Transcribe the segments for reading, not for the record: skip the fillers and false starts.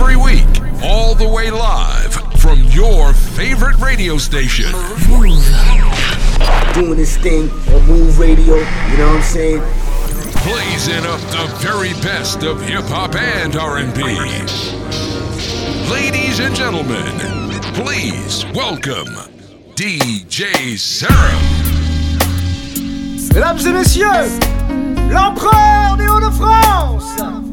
every week, all the way live from your favorite radio station. Doing this thing on Move Radio, you know what I'm saying? Blazing up the very best of hip-hop and R&B. Ladies and gentlemen, please welcome DJ Serum. Mesdames et messieurs, l'empereur des Hauts-de-France.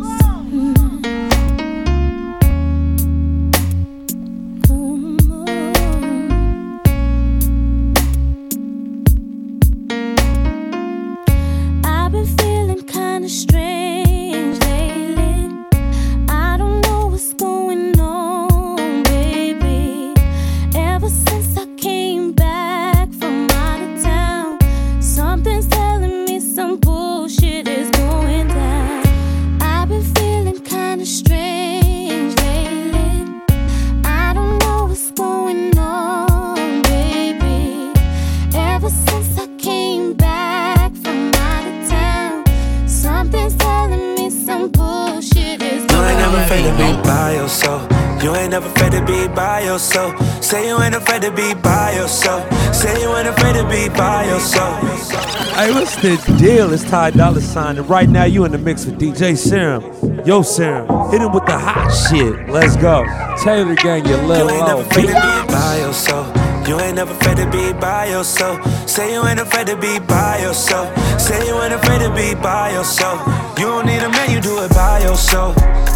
Say you ain't afraid to be by yourself. Say you ain't afraid to be by yourself. Hey, what's the deal? It's Ty Dolla $ign, and right now you in the mix with DJ Serum. Yo, Serum, hit him with the hot shit. Let's go. Taylor Gang, you little low. You ain't never afraid to be by yourself. You ain't never afraid to be by yourself. Say you ain't afraid to be by yourself. Say you ain't afraid to be by yourself. You don't need a man, you do it by yourself.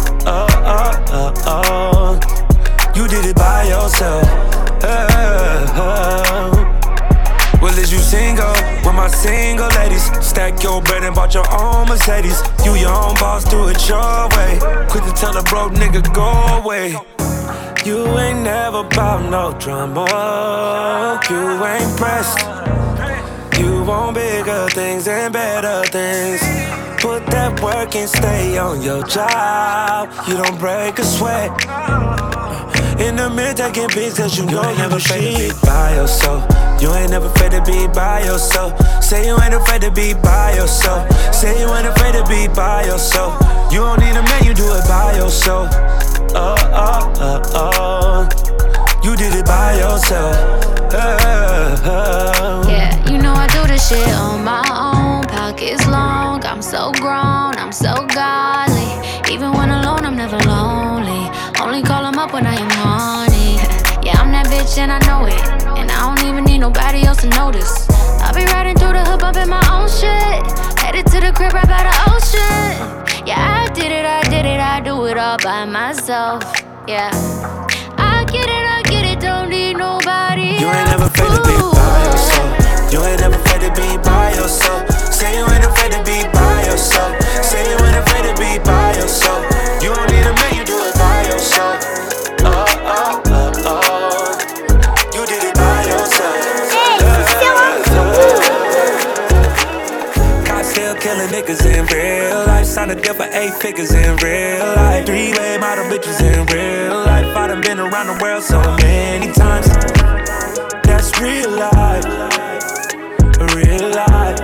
You did it by yourself. Well, is you single? With my single ladies, stack your bread and bought your own Mercedes. You your own boss, do it your way. Quick to tell a broke nigga go away. You ain't never bout no drama. You ain't pressed. You want bigger things and better things. Put that work and stay on your job. You don't break a sweat. In the mirror taking pics cause you know you never afraid to be by yourself. You ain't never afraid to be by yourself. Say you ain't afraid to be by yourself. Say you ain't afraid to be by yourself. You don't need a man, you do it by yourself. You did it by yourself. Yeah, you know I do this shit on my own. Pockets long, I'm so grown, I'm so godly. Even when alone, I'm never lonely. Only call him up when I am horny. Yeah, I'm that bitch and I know it. And I don't even need nobody else to notice. I be riding through the hood, bumping my own shit. Headed to the crib right by the ocean. Yeah, I did it, I do it all by myself. Yeah, I get it, don't need nobody. You ain't never afraid to be by yourself. You ain't never afraid to be by yourself. Say you ain't afraid to be by yourself. Say you ain't afraid to be by yourself. You don't need a man, you do it by yourself. You did it by yourself. God still killing niggas in real life. Signed a deal for 8 figures in real life. 3-way model bitches in real life. I done been around the world so many times. That's real life. Real life.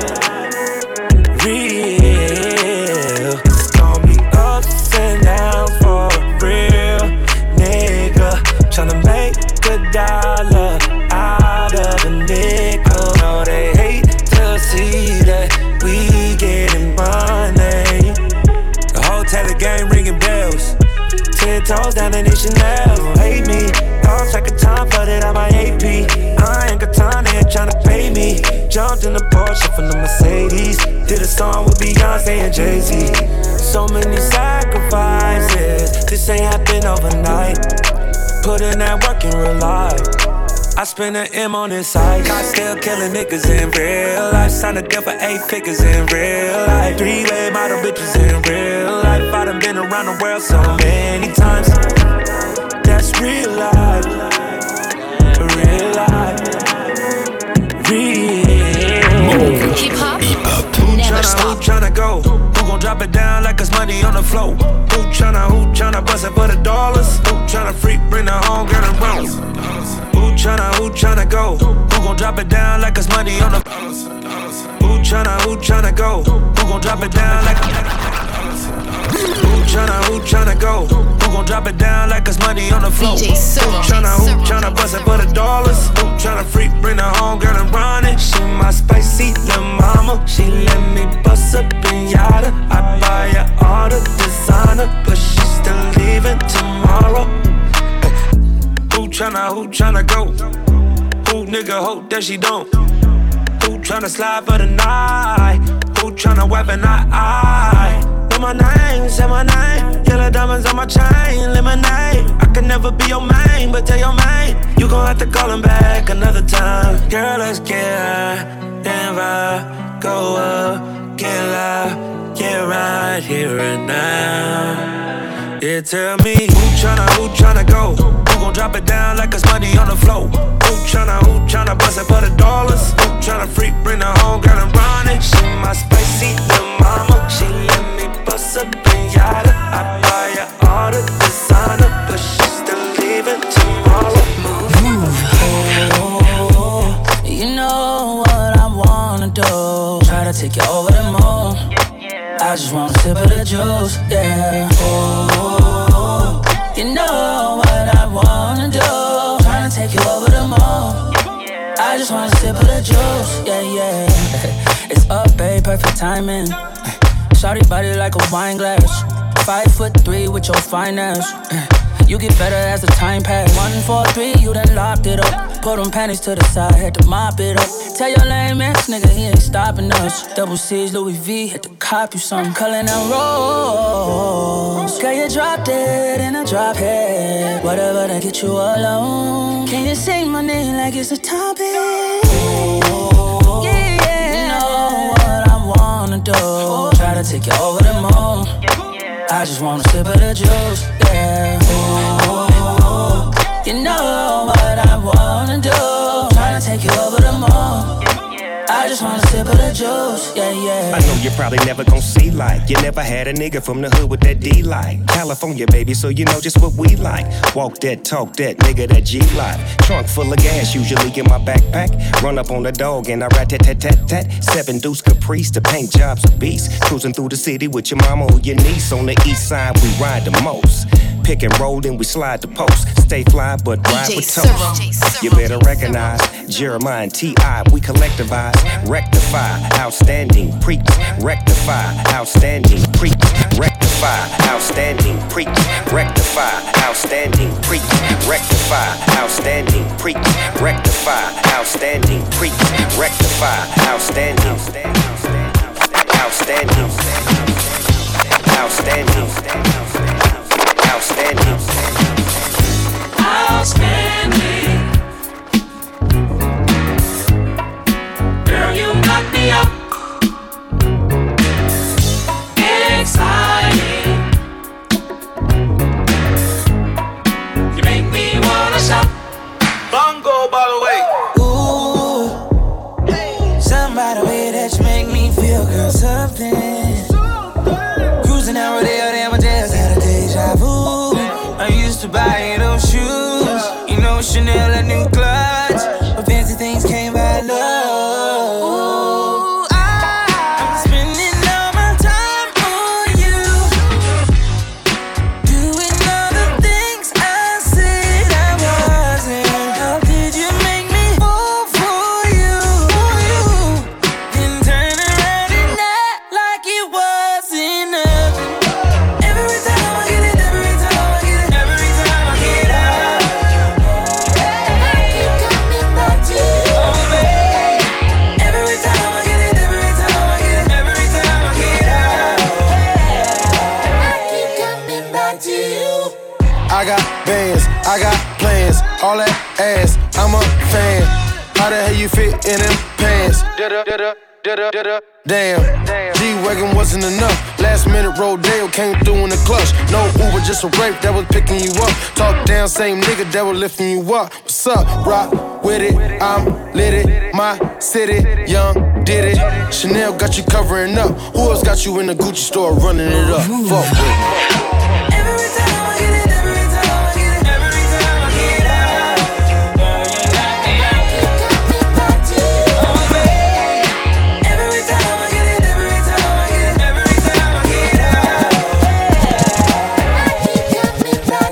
Real. It's gonna be ups and downs for a real nigga. Tryna make a dollar out of a nickel. No, they hate to see that we getting money. The whole Taylor game ringing bells. 10 toes down in the Chanel. Don't hate me. Lost track of time, flooded out my AP. I ain't got time, they ain't tryna pay me. Jumped in the Porsche from the Mercedes. Did a song with Beyonce and Jay-Z. So many sacrifices. This ain't happen overnight. Put in that work in real life. I spend an M on this side. God still killing niggas in real life. Signed a deal for 8 figures in real life. 3-way model bitches in real life. I done been around the world so many times. That's real life. Real life. Real. Hip hop, never stop. Who tryna go? Who gon' drop it down like it's money on the floor? Who tryna bust it for the dollars? Who tryna freak, bring the home girl and roll? Who tryna go? Who gon' drop it down like it's money on the? Who tryna go? Who gon' drop it down like? Who tryna go? Who gon' drop it down like it's money on the floor. DJ Serum. Who tryna bust it for the dollars? Who tryna freak, bring her home, girl, and run it? She my spicy little mama. She let me bust a pinata. I buy her all the designer, but she still leaving tomorrow. Who tryna go? Who nigga hope that she don't? Who tryna slide for the night? Who tryna weapon eye? Say my name, yellow diamonds on my chain, lemonade. I can never be your main, but tell your main you gon' have to call him back another time. Girl, let's get high and vibe, go up, get loud, get right here and now. Yeah, tell me who tryna go? Who gon' drop it down like it's money on the floor? Who tryna bust it for the dollars? Who tryna freak, bring her home, girl, and run it? She my spicy little mama. She let me bust a pinata. I buy her all the designer, but she still leaving tomorrow. Oh, you know what I wanna do. Try to take you over the moon. I just wanna sip of the juice, yeah. Oh, you know what I wanna do. Tryna take you over the moon. I just wanna sip of the juice, yeah, yeah. It's up, babe, perfect timing. Shawty body like a wine glass. 5'3" with your finance. You get better as the time pass. 1, 4, 3, you done locked it up. Put them panties to the side, had to mop it up. Tell your lame ass nigga he ain't stopping us. Double C's, Louis V, had to cop you some. Culling and rolls. Girl, you dropped it in a drop head. Whatever to get you alone. Can you say my name like it's a topic? Yeah, you know what I wanna do. Try to take you over the moon. I just wanna sip of the juice, yeah. Ooh, you know what I wanna do. Tryna take you over the moon. I just wanna sip of the juice, yeah, yeah. I know you probably never gon' see like. You never had a nigga from the hood with that D like. California, baby, so you know just what we like. Walk that, talk that, nigga, that G-Life. Trunk full of gas, usually in my backpack. Run up on the dog and I rat-tat-tat-tat-tat. 7 Deuce Caprice, the paint job's a beast. Cruising through the city with your mama or your niece. On the east side, we ride the most. Pick and roll, then we slide the post. Stay fly, but ride with toast. You better recognize Jeremiah and T.I. We collectivize, rectify, outstanding preach. Rectify, outstanding preach. Rectify, outstanding preach. Rectify, outstanding preach. Rectify, outstanding preach. Rectify, outstanding preach. Rectify, outstanding. Outstanding. Outstanding. Outstanding. Outstanding. Girl, you knock me up. Exciting. You make me wanna shop. Bongo, by the way. Ooh, somebody way that you make me feel, girl, something. Cruising down Rodeo, damn, I just had a deja vu. I used to buy those shoes, you know, Chanel, a new clutch, but fancy things came by love. Ooh, I'm spending all my time on you, doing all the things I said I wasn't. How did you make me fall for you? Then turn around and act like it wasn't nothing. Every time I get it, every time I get it, every time I get out, you got me back to you. Oh, babe. Every time I get it, every time I get it, every time I get out, you got me back to you. I got bands, I got plans, all that ass, I'm a fan. How the hell you fit in them pants? Damn, G-Wagon wasn't enough. Last minute Rodeo came through in the clutch. No Uber, just a rape that was picking you up. Talk down, same nigga that was lifting you up. What's up? Rock with it, I'm lit it. My city, young, did it. Chanel got you covering up. Who else got you in the Gucci store running it up? Fuck with it. Every time I get it, every time I get it, every time I get out, you got me back to you. Oh, babe. Every time I get it, every time I get it, every time I get out, you got me back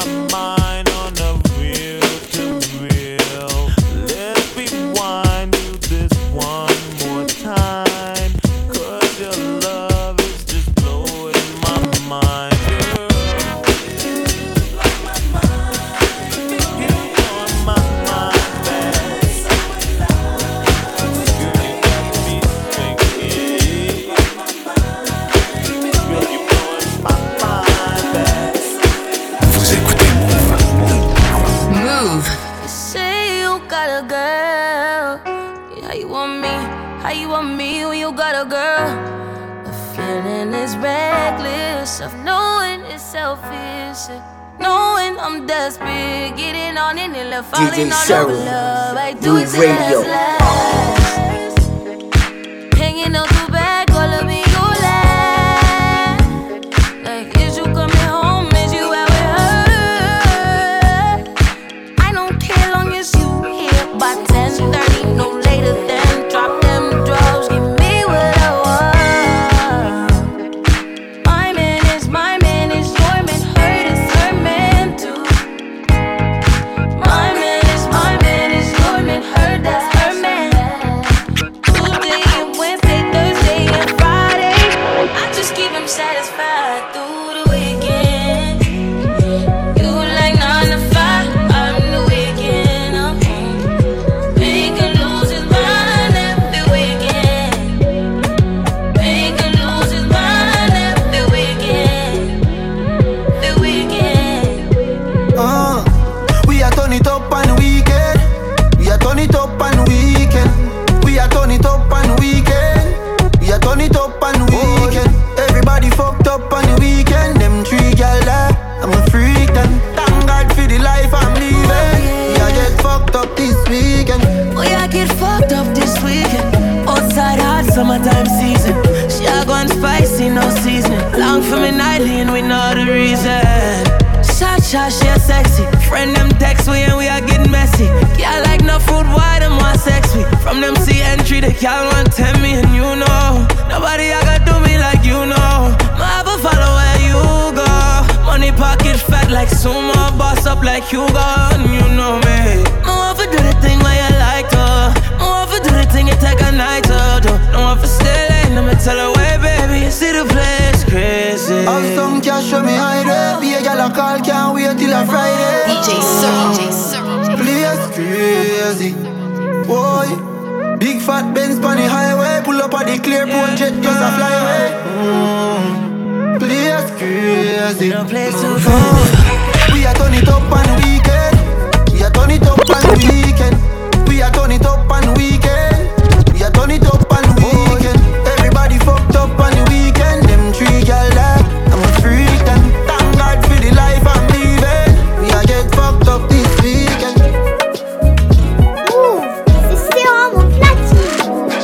my mind on the real to real. Let's rewind to this one more time, 'cause your love is just blowing my mind, girl. Like my mind, you blowing my mind back. Girl, you got me thinking. Girl, you blowing my mind back. Vous écoutez Move. You say you got a girl. Yeah, how you want me? How you want me when you got a girl? The feeling is reckless of knowing it's selfish, knowing I'm desperate, getting on in and left, falling all over love. I do it till it's last. Hanging out the back, all of me you laugh. Like, is you coming home? Is you out with her? I don't care long as you here by 10:30, no later than drop them drugs, give me what I want. My man is your man, hurt is her man too. My man is your man, hurt that's her man. Tuesday and Wednesday, Thursday and Friday, I just keep him satisfied through the weekend. You like 9 to 5, I'm the weekend. Make him lose his mind every weekend. Make him lose his mind every weekend. The weekend. We are turn it up on the weekend. We are turn it up on the weekend. We are turn it up on the weekend. We are turn it up on the weekend. Everybody fucked up on the weekend. Them 3 gal there, I'm a freak then. Thank God for the life I'm living. We are get fucked up this weekend. Boy, I get fucked up this weekend. Outside hot summertime season. She a gone spicy, no seasoning. Long for me nightly and we know the reason. Shot, she a sexy. Friend them text we and we are getting messy. Yeah, like no food, why them want sex me? From them see entry, they can't want 10 me and you know. Nobody I got do me like you know. My ever follow where you go. Money pocket fat like sumo. Boss up like you go and you know me. No one for do the thing where you like to. No one for do the thing you take a night to do. No one for stay late, let me tell her wait baby. You see the place crazy. Have some cash show me hide it. Be a gal a call, can't wait till a Friday. DJ Sir. Place crazy. Boy, big fat Benz on the highway. Pull up on the clear port jet, just a fly away. Place crazy. No place to go. We are turn it up on the weekend. We are turn it up on the weekend. We are turn it up on the weekend. We are turn it up on the weekend. Everybody fucked up on the weekend. Them 3 gal there, I'm a freak then. Thank God for the life I'm living. We are get fucked up this weekend. C'est vraiment platine.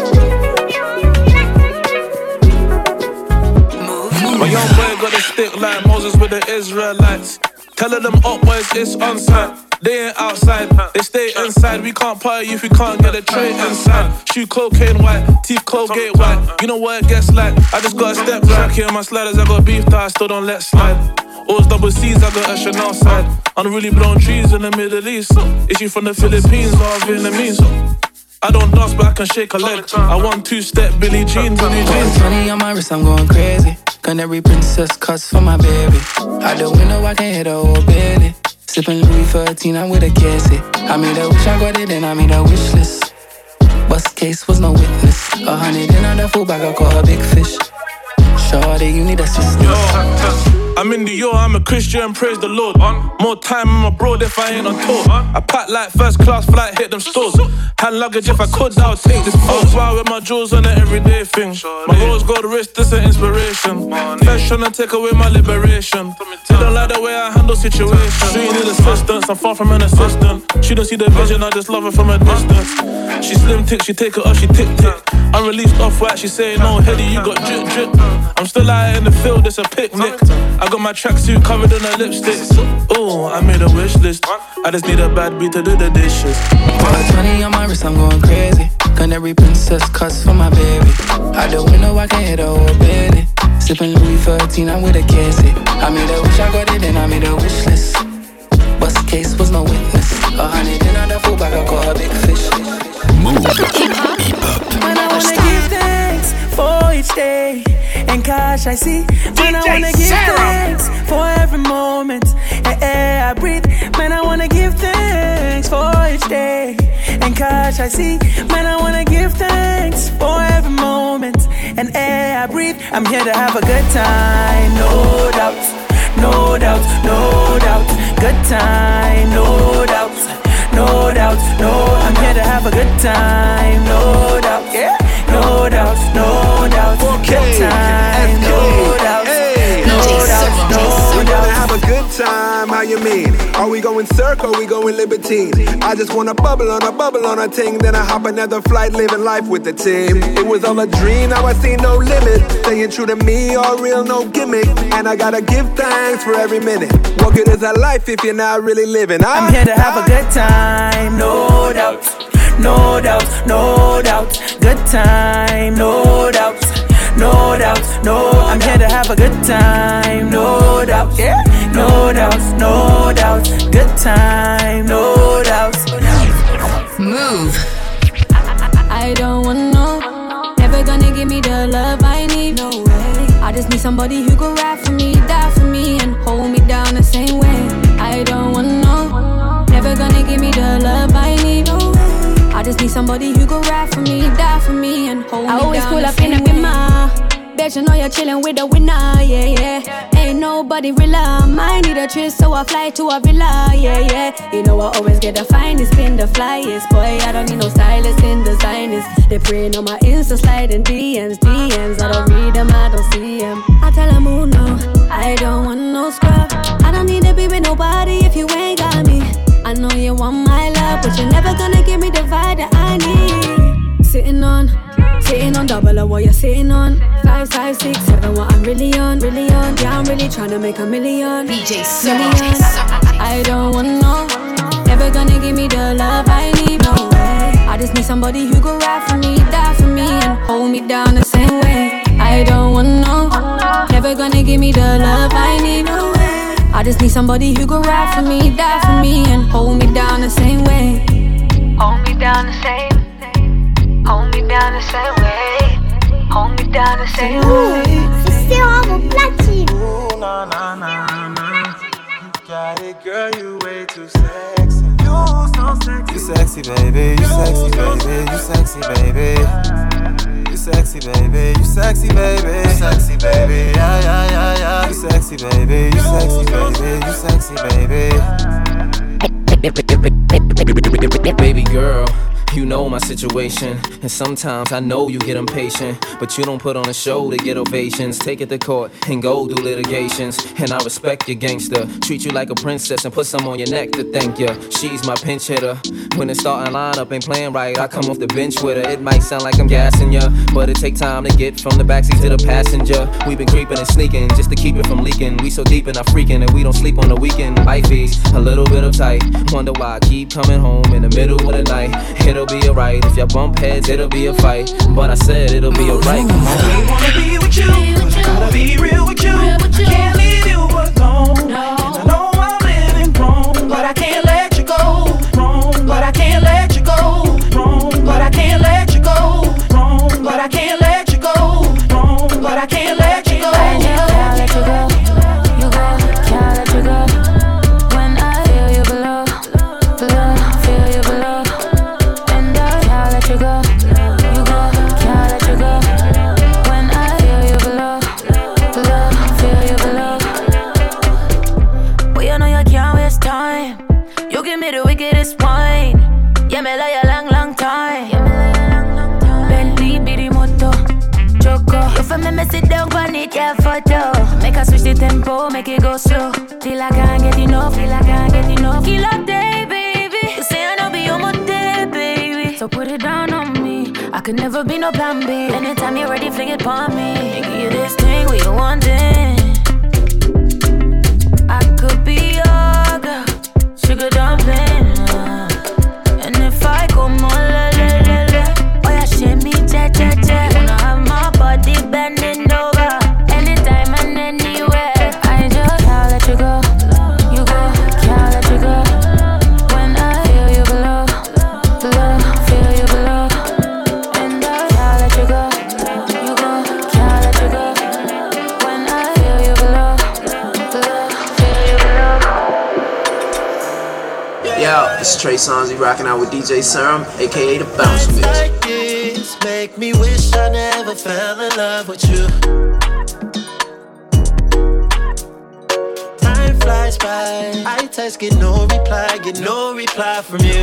My young boy got a stick like Moses with the Israelites. Telling them up boys it's on site. They ain't outside, they stay inside. We can't party if we can't get a tray inside. Shoe cocaine white, teeth Colgate white. You know what it gets like. I just got a step track here in my sliders. I got beef that I still don't let slide. Always double C's, I got a Chanel side. I'm really blowing trees in the Middle East. Is she from the Philippines or Vietnamese? I don't dance but I can shake a leg. I want 2-step Billie Jean, Billie Jean. 20 on my wrist, I'm going crazy. Canary princess cuts for my baby. Out the window, I can hit a whole belly. Sipping Louis 13, I'm with a Cassie. I made a wish, I got it, and I made a wish list. Bust case was no witness. 100 in on the full bag, I caught a big fish. Shorty, you need assistance. I'm in New York, I'm a Christian, praise the Lord. More time in my broad if I ain't on tour. I pack like first class flight, hit them stores. Hand luggage if I could, I would take this pose. Wild with my jewels on an everyday thing. My rose gold wrist, this an inspiration. Flesh tryna take away my liberation. They don't like the way I handle situations. She need assistance, I'm far from an assistant. She don't see the vision, I just love her from a distance. She slim tick, she take it off, she tick tick. I'm released off white, she saying no, Heady, you got drip drip. I'm still out in the field, it's a picnic. I got my tracksuit covered in a lipstick. Ooh, I made a wish list. I just need a bad beat to do the dishes. 20 on my wrist, I'm going crazy. Canary princess cuts for my baby. Out the window, I can hit a whole belly. Sipping Louis 13, I'm with a Cassie. I made a wish, I got it, and I made a wish list. cash I see. Man, I wanna give thanks for every moment. And air I breathe. Man, I wanna give thanks for each day. And cash I see. Man, I wanna give thanks for every moment. And air I breathe. I'm here to have a good time, no doubt. No doubt, no doubt. Good time, no doubt. No doubt, no. I'm here to have a good time, no doubt. Yeah, no doubt, no doubt. Good time, no doubt. No doubt, no doubt. Have a good time, how you mean? Are we going circle, we going libertine? I just wanna bubble on a ting. Then I hop another flight, living life with the team. It was all a dream, now I see no limit. Staying true to me, all real, no gimmick. And I gotta give thanks for every minute. What good is a life if you're not really living? I'm here to have a good time, no doubt. No doubt, no doubt. Good time, no doubt. No doubt, no. I'm here to have a good time, no doubt. Yeah, no doubt, no doubt. Good time, no doubt. Move. I don't want no. Never gonna give me the love I need. No way. I just need somebody who could ride for me, die for me, and hold me down the same way. I don't want no. Never gonna give me the love I need. No way. I just need somebody who could ride for me, die for me, and hold me down. I always pull up in a bimmer. Bet you know you're chillin' with the winner, yeah, yeah. Ain't nobody realer. I need a trip, so I fly to a villa, yeah, yeah. You know I always get the finest, spin the flyest. Boy, I don't need no stylist and designers. They praying on my Insta, sliding DMs. I don't read them, I don't see them. I tell them who no, I don't want no scrub. I don't need to be with nobody if you ain't got me. I know you want my love, but you're never gonna give me the vibe that I need. Sitting on double of what you're sitting on. 5, 5, 6, 7, what I'm really on. Yeah, I'm really trying to make a million. DJ million. I don't want no. Never gonna give me the love I need. No way. I just need somebody who could ride for me, die for me, and hold me down the same way. I don't want no. Never gonna give me the love I need. No way. I just need somebody who could ride for me, die for me, and hold me down the same way. Hold me down the same. Hold me down the same way. Hold me down the same way. C'est Sérum platine. Ooh, nah, nah, nah, nah. You got it, girl, you way too sexy. You so sexy. You sexy, baby. You sexy, baby. You sexy, baby. You sexy, baby. You sexy, baby. You sexy, baby. Yeah, yeah, yeah, yeah. You sexy, baby. You sexy, baby. You sexy, baby. Baby girl, you know my situation, and sometimes I know you get impatient, but you don't put on a show to get ovations. Take it to court and go do litigations, and I respect your gangster. Treat you like a princess and put some on your neck to thank you. She's my pinch hitter. When the starting lineup ain't playing right, I come off the bench with her. It might sound like I'm gassing ya, but it take time to get from the backseat to the passenger. We've been creeping and sneaking just to keep it from leaking. We so deep in our freaking and we don't sleep on the weekend. Wifey's a little bit uptight. Wonder why I keep coming home in the middle of the night. It'll be alright. If y'all bump heads, it'll be a fight. But I said it'll be alright. Come on. I wanna be with you, but I gotta be real with you. Can't leave you alone. And I know I'm living wrong, but I can't let you go. Wrong, but I can't let you go. Wrong, but I can't let you go. Wrong, but I can't let you go. Wrong, but I can't let you go. I can't let you go. You go, can't let you go. When I feel you below, feel you below. You go, you go, can't let you go. When I feel you below, feel you below. But you know you can't waste time. You give me the wickedest wine. Yeah, me like a long, long time. Bentley, bidi moto, choco. You feel me sit down on it, yeah, photo. Make us switch the tempo, make it go slow. Till I can't get enough, till I can't get enough. Kill up day, baby. You say I know be on my day, baby. So put it down on me. I could never be no plan B. Anytime you're ready, fling it on me. Give you this thing we you wanting. I could be your girl, sugar dumpling. And if I go more, oh yeah, shimmy, cha cha cha. Wanna have my body bending over, anytime and anywhere. I just can't let you go. You go, can't let you go. When I feel you below, feel you below. And I can't let you go. You go, can't let you go. Yo, it's Trey Songz, rocking out with DJ Serum, aka the Bounce Mix. Like this make me wish I never fell in love with you. Time flies by, I text, get no reply from you.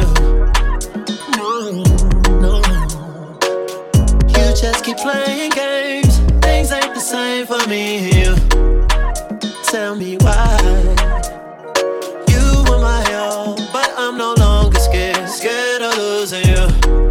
No. You just keep playing games, things ain't the same for me and you. Tell me why. You were my all, but I'm no longer scared of losing you.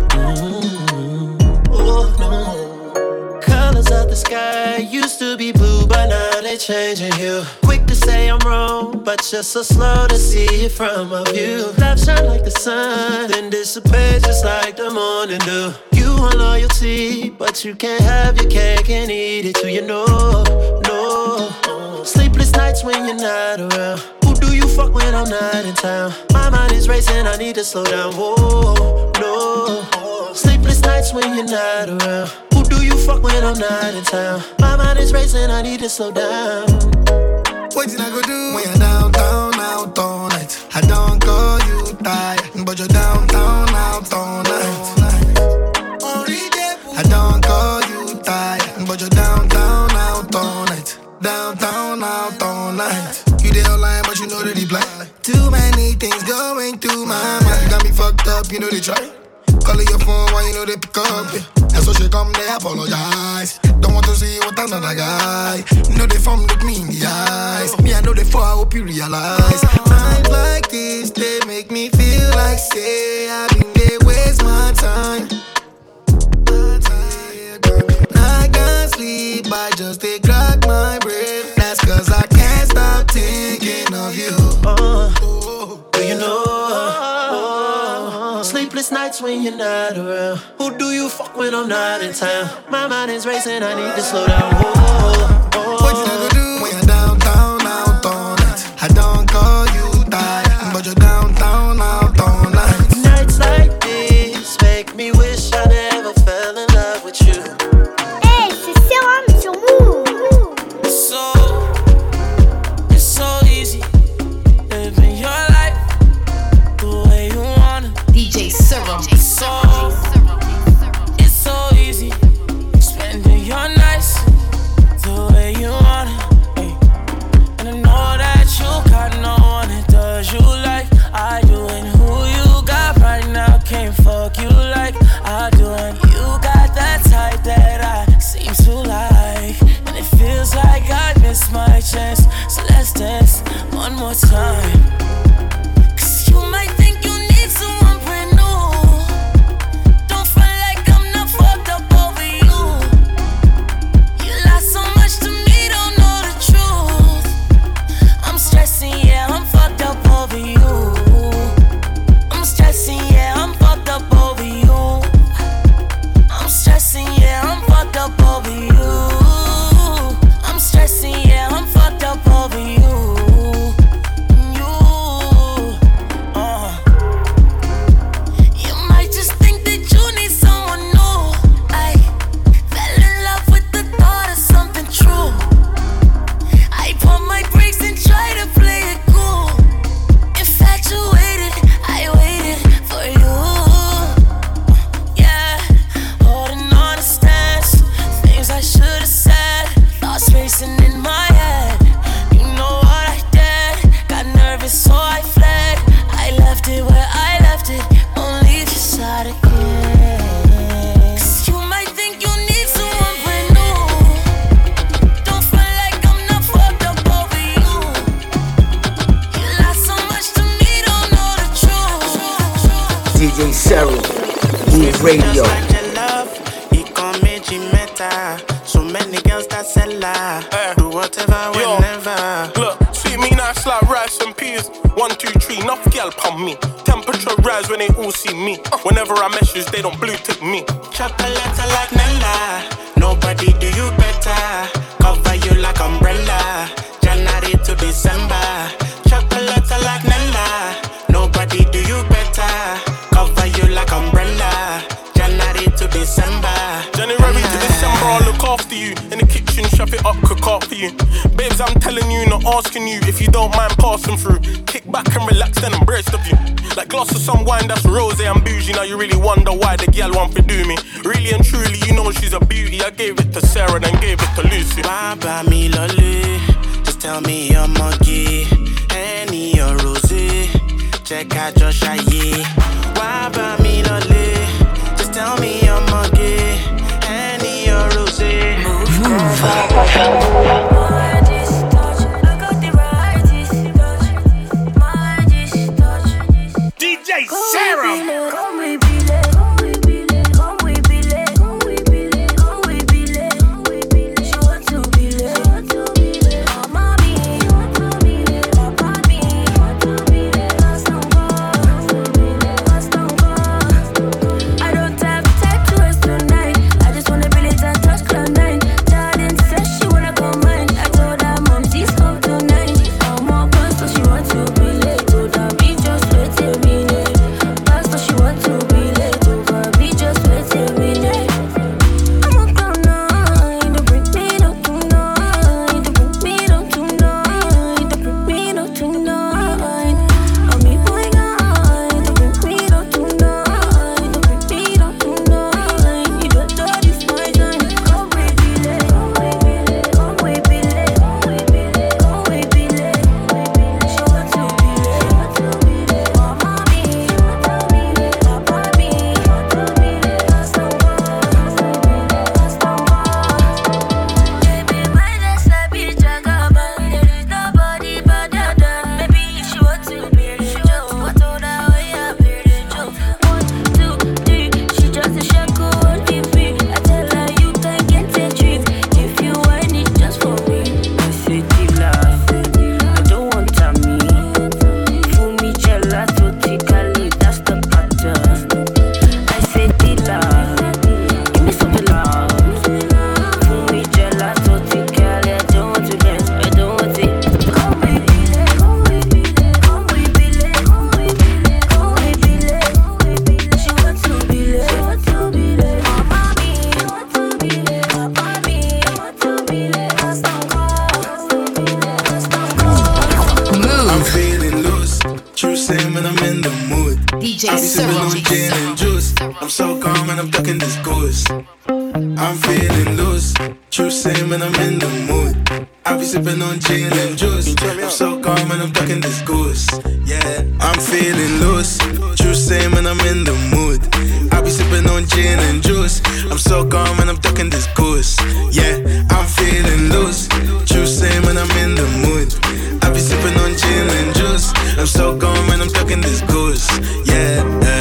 Oh no. Colors of the sky used to be blue, but now they changing hue. Quick to say I'm wrong, but you're so slow to see it from a view. Love shine like the sun, then dissipate just like the morning dew. You want loyalty, but you can't have your cake and eat it too. You know, no. Sleepless nights when you're not around. Who do you fuck when I'm not in town? My mind is racing, I need to slow down. Whoa, no. Sleepless nights when you're not around. Who do you fuck when I'm not in town? My mind is racing, I need to slow down. What you not gonna do when you're downtown out all night? I don't call you tired, but you're downtown out all night. I don't call you tired, but you're downtown out all night. Downtown out all night. You there online, but you know that he blind. Too many things going through my mind. You got me fucked up, you know they try. Calling your phone while you know they pick up. And so she come, they apologize. Don't want to see what another guy. You know they from look me in the eyes. Me, I know they fall, I hope you realize. Times like this, they make me feel like say I've been there, waste my time. I can't sleep, I just they crack my brain. That's cause I can't stop thinking of you. Do you know? Sleepless nights when you're not around. Who do you fuck when I'm not in town? My mind is racing, I need to slow down. What you gonna do when you're downtown out all night? I don't call you tired, but you're downtown out all night. Nights like this make me wish I never fell in love with you. Hey, c'est Serum sur Move. It's so easy living your life the way you wanna. DJ Serum. It's so easy spending your nights the way you wanna. Ay. And I know that you got no one that does you like I do, and who you got right now can't fuck you like I do, and you got that type that I seem to like, and it feels like I missed my chance. So let's dance one more time. 'Cause you might think you need someone brand new. Don't feel like I'm not fucked up over you. You lie so much to me, don't know the truth. I'm stressing, yeah, I'm fucked up over you. I'm stressing, yeah, I'm fucked up over you. I'm stressing, yeah, I'm fucked up over you. I'm stressing, yeah, I'm fucked up over you. You might just think that you need someone new. I fell in love with the thought of something true. I pump my brakes and try to play it cool. Infatuated, I waited for you. Yeah, holding on to stance, things I should have said, thoughts racing in my head. You know what I did, got nervous so I fled. I left it where I left it, won't leave your side again. 'Cause you might think you need someone brand new. Don't feel like I'm not fucked up over you. You lie so much to me, don't know the truth. DJ Serum, Move Radio. So many girls that sell do whatever, whenever. Look, sweet me nice like rice and peas. 1, 2, 3, enough gal pump me. Temperature rise when they all see me. Whenever I message, they don't blue tick me. Chocolate like Nella, nobody do you better. Cover you like umbrella, January to December. Chocolate like Nella, nobody do you better. Cover you like umbrella, January to December. January to December, I'll look after you. In the kitchen, chop it up, cook up for you. Babes, I'm telling you, not asking you. If you don't mind passing through, kick back and relax, then I'm braced of you. Like glass of some wine that's rose and bougie. Now you really wonder why the girl want to do me. Really and truly, you know she's a beauty. I gave it to Sarah, then gave it to Lucy. Why buy me lolly? Just tell me your monkey. Henny or rosé? Check out your shy. Why buy me lolly? Just tell me your monkey. Henny or rosé? DJ Sarah. I'm so calm and I'm ducking this ghost. I'm feeling loose. True same when I'm in the mood. I be sipping on gin and juice. I'm so calm and I'm ducking this ghost. Yeah, I'm feeling loose. True same when I'm in the mood. I be sipping on gin and juice. I'm so calm and I'm ducking this ghost. Yeah, I'm feeling loose. True same when I'm in the mood. I be sipping on gin and juice. I'm so calm and I'm ducking this ghost. Yeah.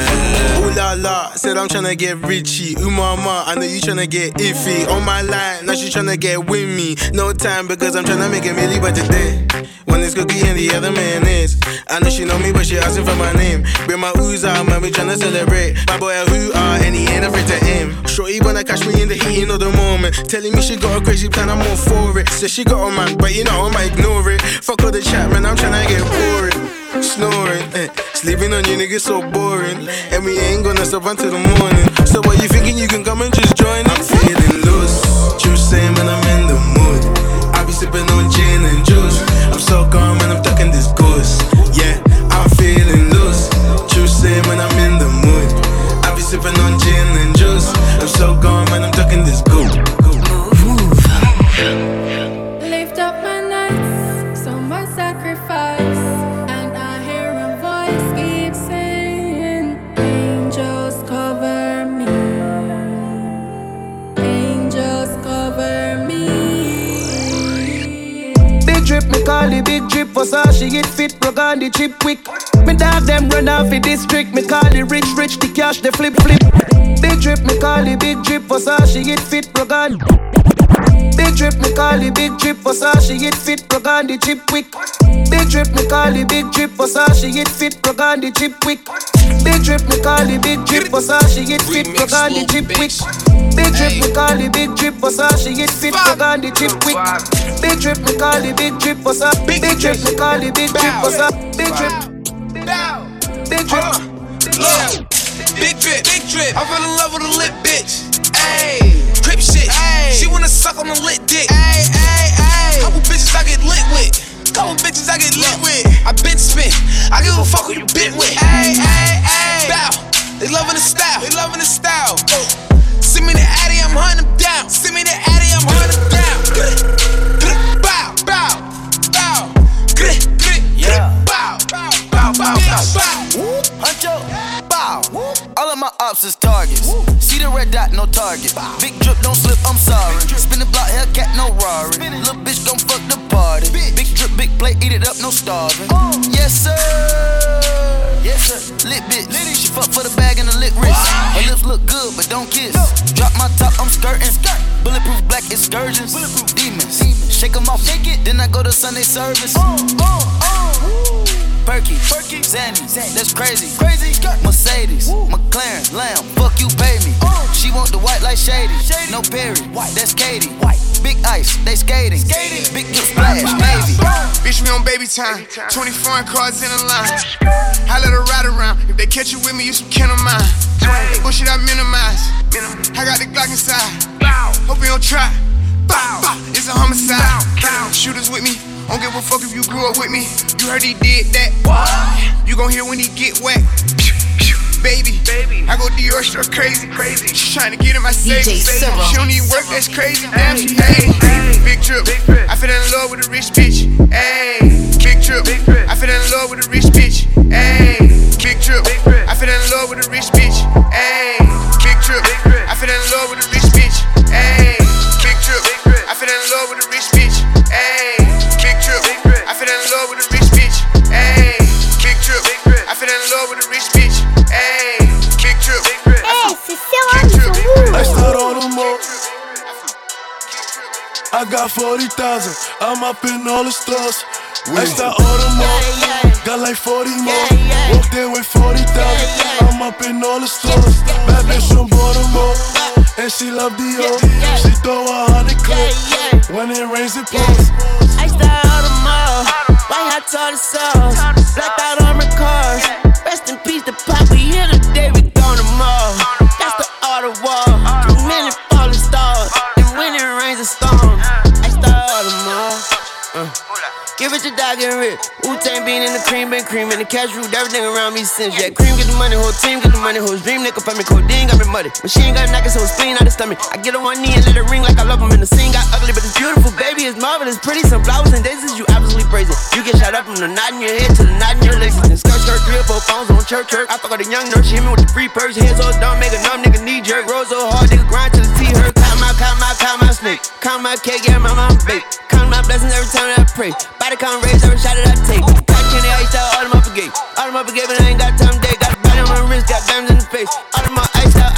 Ooh la la, said I'm tryna get richy. Ooh mama, I know you tryna get iffy. On my line, now she tryna get with me. No time because I'm tryna make a milli by today. One is cookie and the other man is. I know she know me but she asking for my name. Bring my ooze out, man, we tryna celebrate. My boy a who are and he ain't afraid to aim. Shorty wanna catch me in the heat of the moment. Telling me she got a crazy plan, I'm all for it. Said she got a man, but you know I'ma ignore it. Fuck all the chat, man, I'm tryna get boring. Snoring, sleeping on you niggas so boring. And we ain't gonna stop until the morning. So what you thinking you can come and just join? I'm feeling loose. True same when I'm in the mood. I be sipping on gin and juice. I'm so calm and I'm ducking this goose. Yeah, I'm feeling loose. True same when I'm in the mood. I be sipping on gin and juice. I'm so calm and I'm ducking this goose. Lift up my nights, so much sacrifice. Me call the big drip for Sashi, it fit, plug on the chip quick. Me dog them run off the district, me call the rich, the cash, the flip. Big drip, me call the big drip for Sashi, it fit, plug on. Big drip, me call the big drip for Sashi, it fit, plug on the chip quick. Big drip, me call the big drip for Sashi, it fit, plug on the chip quick. Big drip, me call the big drip for Sashi, it fit, plug on the chip quick. Big drip, me call the big drip for Sashi, it fit, plug on the chip quick. Big drip, me call the big drip for Sashi. Big drip, me call the big drip for Sashi. Big drip, big drip, big drip, big drip. I fell in love with a lit bitch. Ayy, crip shit. Ay. She wanna suck on a lit dick. Ay, ay, ay. Couple bitches I get lit with. Couple bitches I get lit with. I been spent. I give a fuck who you been with. Ay, ay. my ops is targets. See the red dot, no target. Big drip, don't slip, I'm sorry. Spin the block, Hellcat, no Rari. Little bitch gon' fuck the party. Big drip, big plate, eat it up, no starving. Yes sir, yes sir. Lit bitch, she fuck for the bag and the lit wrist. Her lips look good, but don't kiss. Drop my top, I'm skirting. Bulletproof black excursions. Demons, shake 'em off, then I go to Sunday service. Perky, Zanny, that's crazy. Mercedes, McLaren, Lamb, fuck you, pay me. She want the white like Shady, no Perry, that's Katie. Big ice, they skating. Big good splash, baby. Bitch, we on baby time. 20 foreign cars in a line. I let her ride around. If they catch you with me, you some kin of mine. Bullshit I minimize. I got the Glock inside. Hope you don't try. It's a homicide. Shooters with me. Don't give a fuck if you grew up with me. You heard he did that. You gon' hear when he get wet. Baby, I go Dior straight crazy. She tryna get in my safe. She don't even work, that's crazy. Damn, she hating. Big trip, I fell in love with a rich bitch. Ayy, big trip, I fell in love with a rich bitch. Ayy, big trip, I fell in love with a rich bitch. Ayy, big trip, I fell in love with a rich bitch. Ayy, big trip, I fell in love with a rich bitch. Ayy, big trip, I fell in love with a rich bitch. Ayy, big trip, I fell in love with a rich bitch. Hey, big trip. Hey, c'est Céline sur I start on the mall. I got 40,000. I'm up in all the stores. I start on the mall. Got like 40 more. Walk there with 40,000. I'm up in all the stores. Bad bitch from Baltimore. And she love Dior. She throw 100 clips. When it rains, it pours. I start on the mall. White hot tartar sauce. Blacked out armored cars. Rest in peace, the pop, we here today, we gone tomorrow. That's the art of war. Too many falling stars, and when it rains a storm, I start tomorrow. Give it your dog and rip. Wu-Tang bean in the cream, been cream in the cash root, everything around me since. Yeah, cream get the money, whole team get the money, whole dream nigga for me, codeine got me muddy. Machine got knockers, whole spleen out the stomach. I get on one knee and let it ring like I love him. And the scene got ugly, but it's beautiful, baby, it's marvelous, pretty. Some flowers and daisies, you obviously praise it. You get shot up from the knot in your head to the knot in your legs. And skirt, 3 or 4 pounds on church. I fuck with a young nurse, she hit me with the free purse. Head so dumb, make a numb nigga knee jerk. Roll so hard, nigga grind to the T-hurt. Count my snake. Count my cake, yeah, mama, I'm baked. Count my blessings every time that I pray. Body count raise every shot that I take. Cotton candy, ice out, all of my brigade. All of my brigade, but I ain't got time day. Got a body on my wrist, got diamonds in the face. All of my ice out.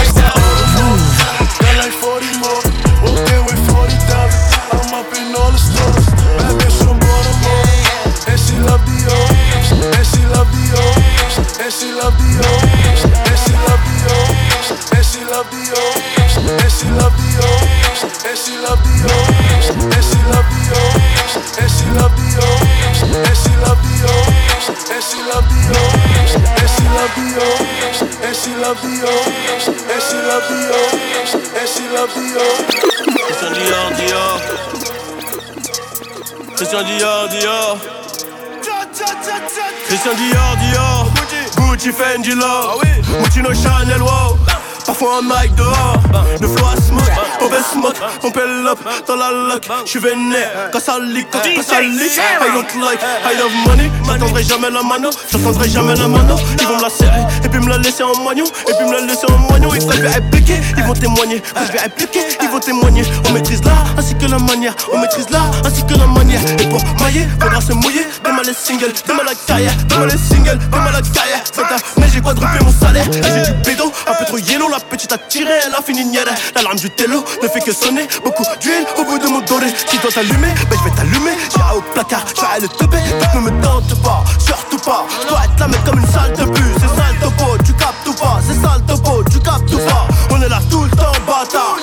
Got like 40 more. Walk there with 40,000. I'm up in all the stores. Bad bitch from Baltimore. And she love Dior. And she love Dior. And she love Dior. And she love Dior. And she love Dior. And she love Dior. And she love Dior. And she love Dior. And she love Dior. And she love Dior. And she love Dior. And she love Dior. And she love Dior. And she love Dior. And she love Dior. Christian Dior. Christian Dior. Christian Dior. Gucci, Fendi, Love. Moschino, Chanel, wow. Parfois un mic dehors, le flow à smoke, on pèle up dans la lock, j'suis vénère, quand ça leak, I don't like, I love money, j'attendrai jamais la mano, ils vont me la serrer, et puis me la laisser en moignon, et quand je vais répliquer, ils vont témoigner, on maîtrise l'art, ainsi que la manière, et pour mailler, faudra se mouiller, demain les singles, demain la carrière, mais j'ai quadruplé mon salaire, et j'ai du pédo, un peu trop yellow. La petite a tiré, elle a fini nière. L'alarme du télo ne fait que sonner. Beaucoup d'huile au bout de mon doré. Si toi t'allumer, ben je vais t'allumer. J'irai au placard, j'arrête le teubé. Donc ne me tente pas, surtout pas. Je dois être là mais comme une salle de bus. C'est sale topo, tu captes ou pas. C'est sale topo, tu captes ou pas. On est là tout le temps bâtard.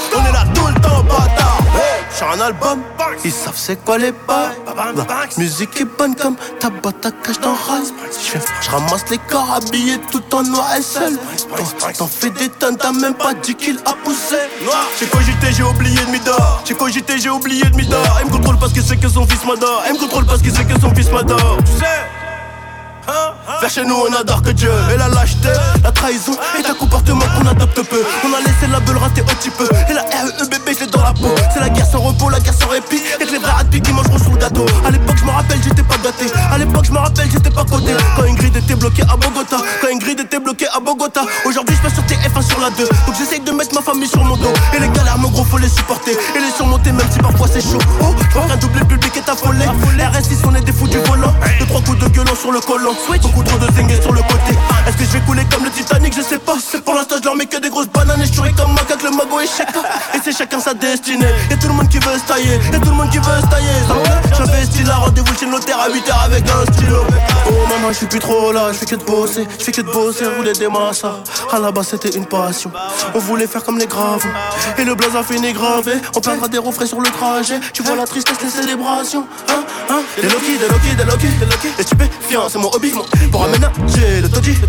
J'ai un album, ils savent c'est quoi les bas. La musique est bonne comme ta boîte à cash dans Rise. Je ramasse les corps habillés tout en noir et seul. T'en fais des tonnes, t'as même pas 10 kills à pousser. J'ai cogité, j'ai oublié de m'idore. Elle me contrôle parce que c'est que son fils m'adore. Tu sais, vers chez nous on adore que Dieu. Et la lâcheté, la trahison et un comportement qu'on adopte peu. On a laissé la beule rater un petit peu. Et la REE bébé je l'ai dans la peau. C'est la guerre sans repos, la guerre sans répit. Et que les vrais ratés qui mangeront sur le gâteau. À l'époque je me rappelle j'étais pas gâté. J'étais pas coté. Quand Ingrid était bloquée à Bogota. grid était bloqué à Bogota. Aujourd'hui je passe sur TF1 sur la 2. Donc j'essaye de mettre ma famille sur mon dos. Et les galères mon gros faut les supporter et les surmonter même si parfois c'est chaud. Oh, un doublé public est affolé. RS6 on est des fous du volant. 2-3 coups de gueulon sur le collant. Beaucoup trop de zingués sur le côté. Est-ce que je vais couler comme le Titanic? Je sais pas. Pour l'instant je leur mets que des grosses bananes. Et je suis comme macaque, le mago et chacun. Et c'est chacun sa destinée. Y'a tout le monde qui veut se tailler. Y'a tout le monde qui veut se tailler. J'investis là, rendez-vous chez le notaire à 8h avec un stylo. Oh maman, je suis plus trop là, je fais que de bosser, rouler des massas. À la base c'était une passion. On voulait faire comme les graves. Et le blaze a fini gravé. On perdra des refrains sur le trajet. Tu vois la tristesse des célébrations. Des Loki. Les stupéfiants, c'est mon hobby. Pour aménager le taudis.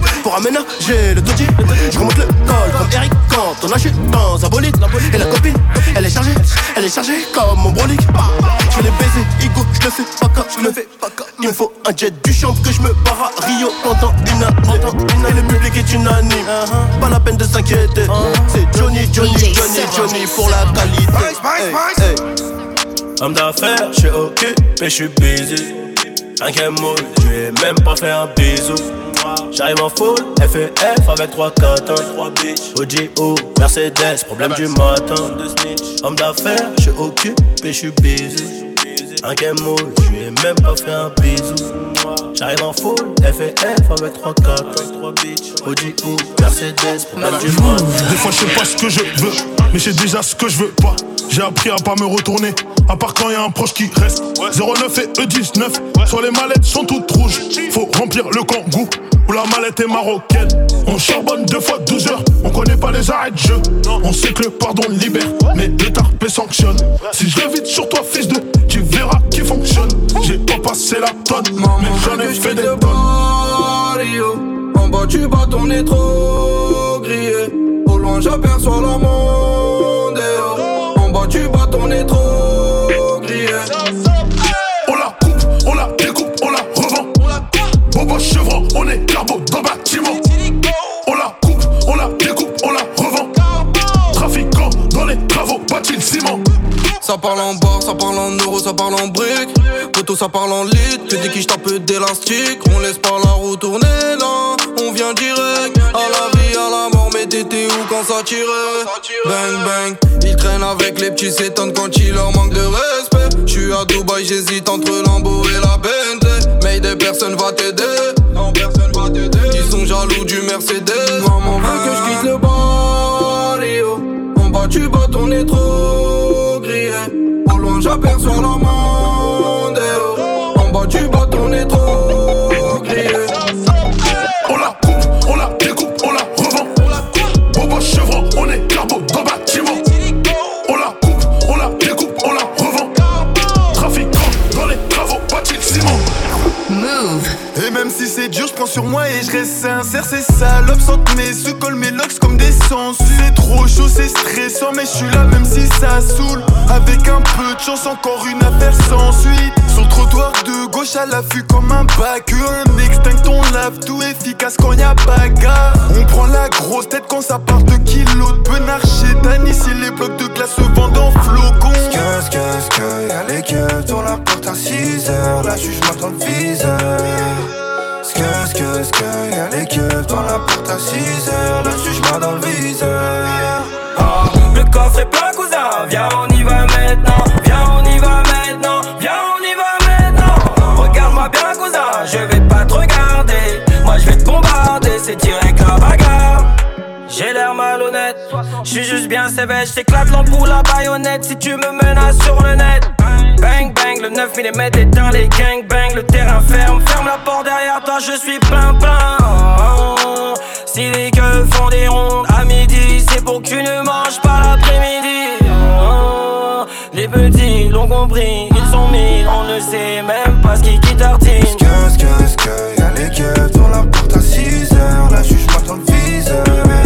Je remonte le col comme Eric quand on achète dans un bolide. Et la copine, elle est chargée comme mon brolic. Je vais les baiser, Igo, je le fais pas cas. Il me faut un jet du champ que je me barre à Rio pendant une année. Et le public est unanime, pas la peine de s'inquiéter. C'est Johnny pour la qualité. Homme d'affaires, je suis occupé, je suis busy. Un game mode, je vais même pas fait un bisou. J'arrive en full, FF avec 3-4 OGO, Mercedes, problème du matin. Homme d'affaires, je suis occupé, je suis busy. Un game mode, je lui ai même pas fait un bisou. J'arrive en full, FF avec 3-4 OGO, Mercedes, problème du matin. Des fois je sais pas ce que je veux, mais j'ai déjà ce que je veux pas. J'ai appris à pas me retourner, à part quand y'a un proche qui reste. 09 et E19, sur les mallettes sont toutes rouges. Faut remplir le kangou, où la mallette est marocaine. On charbonne 2 fois 12 heures, on connaît pas les arrêts de jeu. On sait que le pardon libère, mais le tarpé sanctionne. Si je vite sur toi fils de, tu verras qui fonctionne. J'ai pas passé la tonne, mais j'en ai fait des tonnes. En bas du bâton on est trop grillé. Au loin j'aperçois la monde. En bas du bâton on est trop grillé. On la coupe, on la découpe, on la revend. Bobo chevron, on est carbo dans bâtiment. On la coupe, on la découpe, on la revend. Trafiquant dans les travaux, bâti le ciment. Ça parle en bar, ça parle en euros, ça parle en briques. Poto ça parle en litres, tu dis qui j'tape d'élastique. On laisse pas la roue tourner là, on vient direct. À la vie, à la mort, mais t'étais où quand ça tirait? Bang bang, ils traînent avec les petits, s'étonnent quand il leur manque de respect. J'suis à Dubaï, j'hésite entre Lambo et la Bentley. Mais des personnes va t'aider, non personne va t'aider. Ils sont jaloux du Mercedes. Maman veut que j'quitte le barrio. En bas du bâton on est trop grillé. Au loin j'aperçois la monde. En bas du bâton on est trop grillé. On la coupe, on la découpe, on la revend. Bobo chevron, on est carbo dans bâtiment. On la coupe, on la découpe, on la revend. Trafiquant dans les travaux, bâti le ciment. Move. Et même si c'est dur, je prends sur moi et je reste sincère. Ces salopes sentent mes sous, collent mes locks comme des sangsues. C'est trop chaud, c'est stressant, mais je suis là même si ça saoule. Avec un peu de chance, encore une affaire sans suite. Sur le trottoir de gauche à l'affût comme un bac. Un extinct, on lave tout efficace quand y'a bagarre. On prend la grosse tête quand ça part de kilos de benard chez Dan. Ici les blocs de glace se vendent en flocons. Y'a les keufs dans la porte à 6h. La juge m'attend le viseur. Y'a les keufs dans la porte à 6h. La juge m'a dans le viseur. Le coffre est plein cousin, viens on y va maintenant. Viens on y va maintenant, viens on y va maintenant. Regarde-moi bien cousin, je vais pas te regarder. Moi je vais te bombarder, c'est direct la bagarre. J'ai l'air malhonnête, j'suis juste bien sévère. J't'éclate l'ampoule à baïonnette si tu me menaces sur le net. Bang bang, le 9 mm éteint les gangbang. Le terrain ferme, ferme la porte derrière toi, je suis plein. Si les gueux font des rondes à midi, c'est pour que tu ne manges pas l'après-midi. Les petits l'ont compris, ils sont mis, on ne sait même pas ce qui tartine. Y'a les keufs dans la porte à 6h. La juge m'attend le viseur.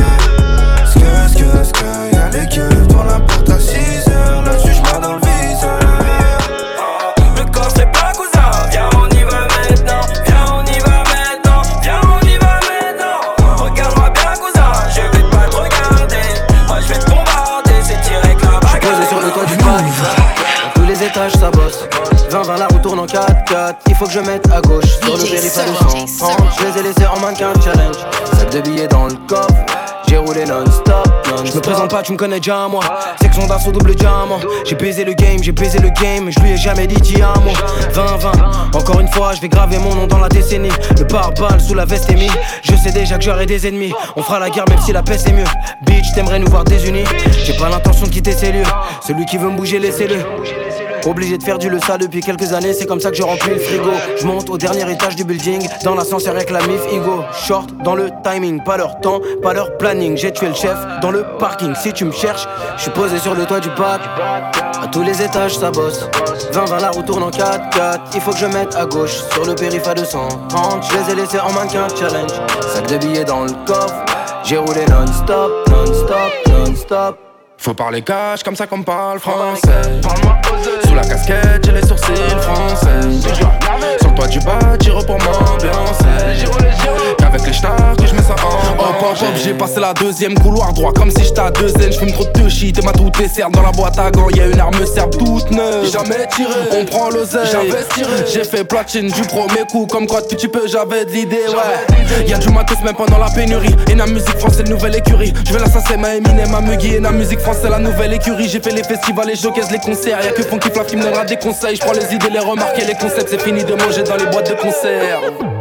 Y'a les keufs dans la porte à 6h. La juge m'a dans le viseur. Le coffre est plein cousin, viens on y va maintenant. Viens on y va maintenant, viens on y va maintenant. Regarde-moi bien cousin, je vais pas te regarder. Moi je vais te bombarder, c'est direct la bagarre. J'suis posé sur le toit du parc, dans tous les étages ça bosse. 20 20-20 la roue tourne en 4-4. Il faut que je mette à gauche sur le périph' à 230. Je les ai laissés en mannequin challenge. Sac de billets dans le coffre. J'ai roulé non-stop. Je me présente pas, tu me connais déjà moi. Section d'assaut double diamant. J'ai baisé le game, je lui ai jamais dit t'y un mot. 20-20, encore une fois je vais graver mon nom dans la décennie. Le pare-balles sous la veste est mis. Je sais déjà que j'aurai des ennemis. On fera la guerre même si la paix c'est mieux. Bitch, t'aimerais nous voir désunis. J'ai pas l'intention de quitter ces lieux. Celui qui veut me bouger, laissez-le. Obligé de faire du leçon depuis quelques années, c'est comme ça que je remplis le frigo. Je monte au dernier étage du building, dans l'ascenseur avec la mif Igo. Short dans le timing, pas leur temps, pas leur planning. J'ai tué le chef dans le parking, si tu me cherches, je suis posé sur le toit du bac. À tous les étages ça bosse, 20-20 la roue tourne en 4-4. Il faut que je mette à gauche, sur le périph' à 230. Je les ai laissés en mannequin challenge, sac de billets dans le coffre. J'ai roulé non-stop, non-stop, non-stop. Faut parler cash comme ça qu'on parle français. Sous la casquette, j'ai les sourcils français. Sur le toit du bâtiment pour m'ambiancer. Qu'avec les stars que je mets ça en hop, j'ai passé la deuxième couloir droit comme si j'étais à 2 N. J'fume trop de shit et ma tout dessert dans la boîte à gants. Y'a une arme serbe toute neuve. Jamais tiré, on prend l'oseille. J'ai fait platine du premier coup. Comme quoi depuis petit peu j'avais de l'idée, ouais. Y'a du matos même pendant la pénurie. Et la musique française, nouvelle écurie. J'vais l'assassin, ma Eminem, ma Muggy. Et la musique française, la nouvelle écurie. J'ai fait les festivals, les showcases, les concerts. Y'a que Funky Flav qui me donnera des conseils. J'prends les idées, les remarques et les concepts. C'est fini de manger dans les boîtes de concert.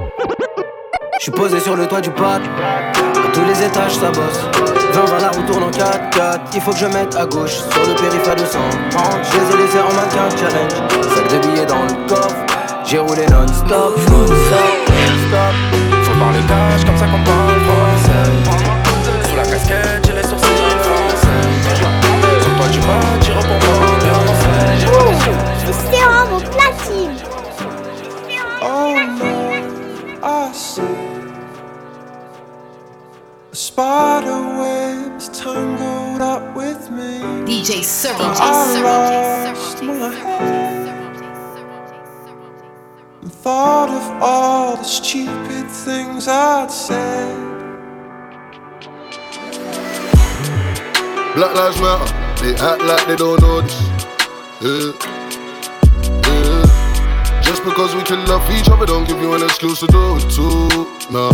Je suis posé sur le toit du parc. À tous les étages ça bosse. 20-20 la roue tourne en 4-4. Il faut que je mette à gauche sur le périph' à 230. Je les ai laissés en mannequin challenge. Sac de billets dans le coffre. J'ai roulé non-stop, non-stop, non-stop. Faut parler cash comme ça qu'on parle français. Sous la casquette, j'ai les sourcils français. Sur le toit du bâtiment pour m'ambiancer. C'est vraiment platine. Oh Lord, I see a spider web is tangled up with me. DJ Sir, I lost my head and thought of all the stupid things I'd said. Black lives matter, they act like they don't know this. Yeah. Just because we can love each other don't give you an excuse to do it too. Nah.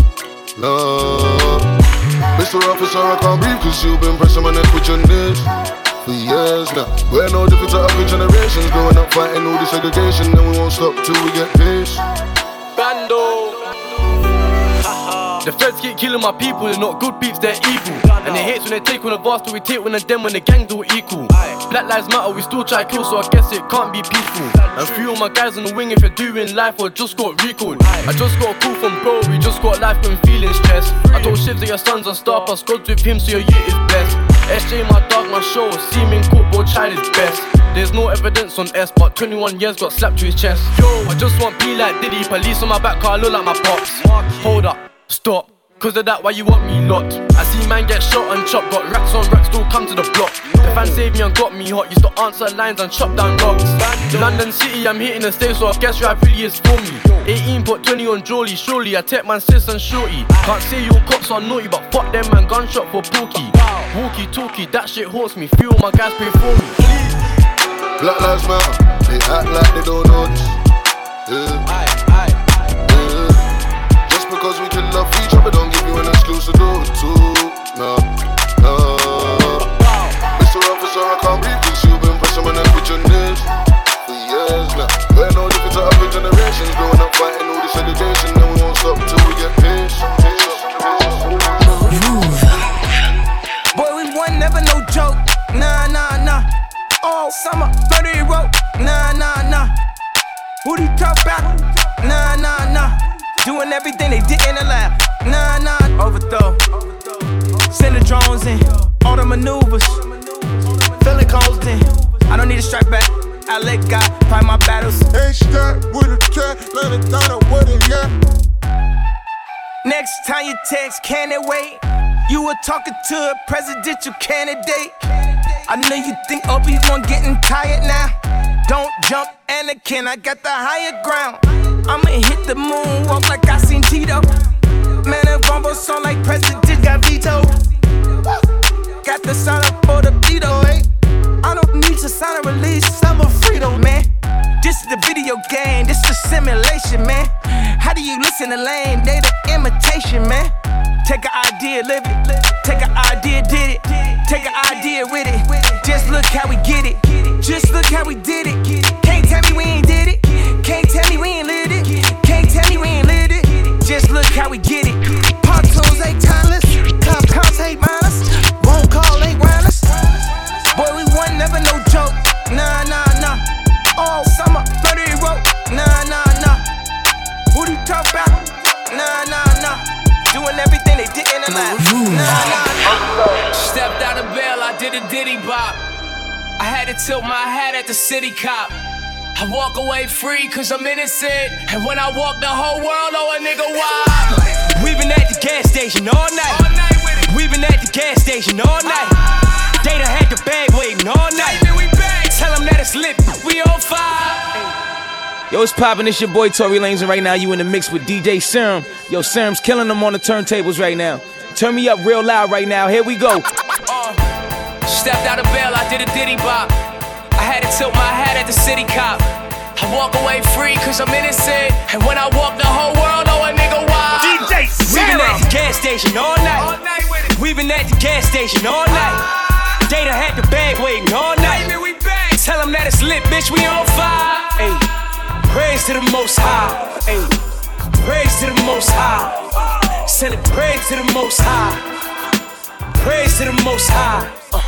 Mr. Officer, I can't breathe cause you've been pressing my neck with your knees for years now. We're no different to other generations. Growing up fighting all this segregation, and we won't stop till we get peace. Bando. The feds keep killing my people, they're not good peeps, they're evil. And they hate when they take one of us, till we take one of them when the gang do equal. Black lives matter, we still try kill, so I guess it can't be peaceful. And free all my guys on the wing if you're doing life or just got recalled. I just got a call from bro, we just got life and feeling stressed. I told Shivs that your son's a star, plus God's with him, so your youth is blessed. SJ my dog, my show, seeming court, bro, tried his best. There's no evidence on S, but 21 years got slapped to his chest. Yo, I just want P like Diddy, police on my back car, look like my pops. Hold up, stop, cause of that, why you want me locked? I see man get shot and chopped, got racks on racks, still come to the block. The fan saved me and got me hot, used to answer lines and chop down rocks. London City, I'm hitting the stage, so I guess rap really is for me. 18 put 20 on Jolly, surely I take man sis and shorty. Can't say your cops are naughty, but fuck them man, gunshot for Pookie. Walkie talkie, that shit haunts me, few of my guys pay for me. Black lives matter, they act like they don't know this. Yeah. Just because we can love each other don't give you an excuse to do it too. Nah. Mr. Officer, I can't breathe cause you've been pressing my neck with your knees for years now. We're no different to other generations. Growing up fighting all this segregation, and we won't stop till we get peace. Move. Boy, we won, never no joke. Nah. All summer, 30 rope. Nah. Who do you talk about? Nah. Doing everything they did in the lab. Nah. Overthrow. Send the drones in. All the maneuvers. Feeling constant. I don't need a strike back. I let God fight my battles. H-Stat with a cat, let it down up with it, yeah. Next time you text, can it wait? You were talking to a presidential candidate. I know you think Obi-Wan getting tired now. Don't jump, Anakin, I got the higher ground. I'ma hit the moon, walk like I seen Tito. Man, a rumble song like President got veto. Got the sign up for the Beto, eh? I don't need to sign a release, I'm a Frito, man. This is the video in the lane, they the imitation, man. Take an idea, live it. Take an idea, did it. Take an idea with it. Just look how we get it. Just look how we did it. Can't tell me we ain't did it. Can't tell me we ain't lit it. Can't tell me we ain't lit it. Just look how we get it. Pontoons ain't timeless. Compounds ain't minus. Won't call ain't wireless. Boy, we won, never no joke. Nah, nah, nah. All summer, 30 rope. Nah, nah, nah. Who do you talk about? Nah, nah, nah. Doing everything they did in the lab. Nah, nah, nah. Stepped out of bail, I did a diddy bop. I had to tilt my hat at the city cop. I walk away free cause I'm innocent. And when I walk, the whole world know a nigga why. We been at the gas station all night. We been at the gas station all night. They done had the bag waiting all night. Tell them that it's lit, we on fire. Yo, it's poppin', it's your boy Tory Lanez, and right now you in the mix with DJ Serum. Yo, Serum's killing them on the turntables right now. Turn me up real loud right now, here we go. Stepped out of bail, I did a diddy bop. I had to tilt my hat at the city cop. I walk away free cause I'm innocent. And when I walk, the whole world know a nigga why. DJ Serum. We been at the gas station all night. We been at the gas station all night. They done had the bag waiting all night. Tell them that it's lit, bitch, we on fire. Ay. Praise to the Most High. Ay. Praise to the Most High. Send it praise to the Most High. Praise to the Most High.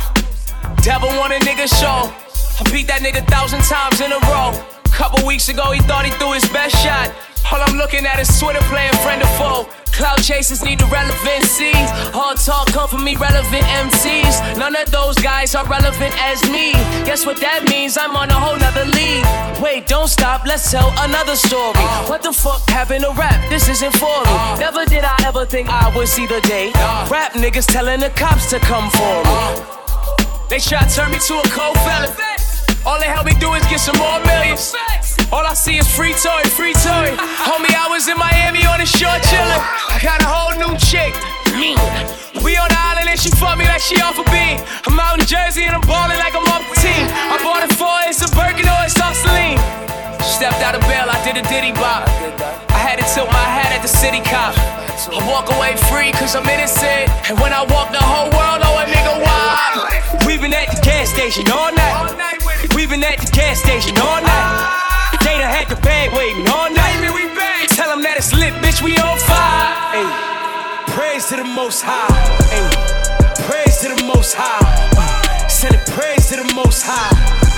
Devil want a nigga show. I beat that nigga 1,000 times in a row. Couple weeks ago, he thought he threw his best shot. All I'm looking at is Twitter playing friend or foe. Cloud chasers need the relevancy. Hard talk come from me, relevant MCs. None of those guys are relevant as me. Guess what that means? I'm on a whole nother league. Wait, don't stop, let's tell another story. What the fuck happened to rap? This isn't for me. Never did I ever think I would see the day. Rap niggas telling the cops to come for me. They try to turn me to a cold fella. All they help me do is get some more millions. All I see is free Tory, free Tory. Homie, I was in Miami on the shore chillin'. I got a whole new chick, me. We on the island and she fuck me like she off a beat. I'm out in Jersey and I'm ballin' like I'm off the team. I bought it for it's a Birkin or it's off Celine. Stepped out of bail, I did a diddy bop. I had to tilt my hat at the city cop. I walk away free cause I'm innocent. And when I walk, the whole world know a nigga why. We been at the gas station all night. We been at the gas station all night. They done had the bag waiting all night. Tell them that it's lit, bitch, we on fire. Ay. Praise to the Most High. Ay. Praise to the Most High. Send it praise to the Most High.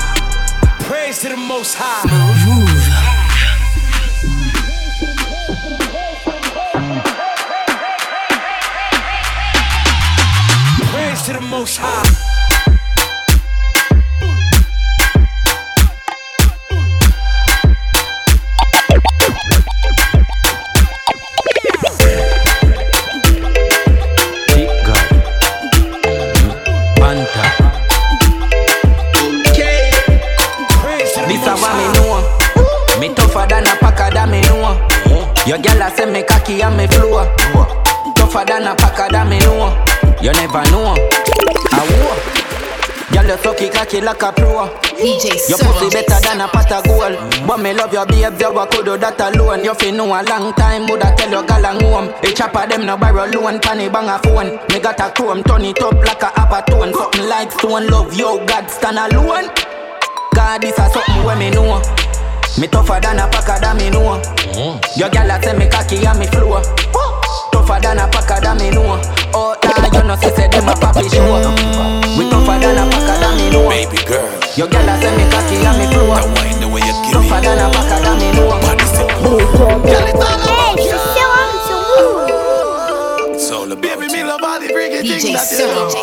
Praise to the Most High. Move. Praise to the Most High. Your girl a say me cocky and me flow. Tougher than a packer that me know. You never know. I war. Girl you sucky cocky like a pro. Your pussy better than a pot of gold. But me love your behavior, what could do that alone? You fi know a long time, woulda tell your girl and home. A chopper them no borrow loan, panny bang a phone. Me got a chrome, turn it up like a apatone. Something like stone, love yo, God stand alone. God this a something where me know. Me tougher than a packer that me know. Your girl a say me cocky and me flow. Tougher than a packer that me know. Oh, nah, you know say them a papi show. We tougher than a packer that me know. Baby girl, your girl a say me cocky and me flow. the wine the way you give me. Tougher than a packer that me know. Girl, it's all about you. So the baby me love all the freaky things that you know.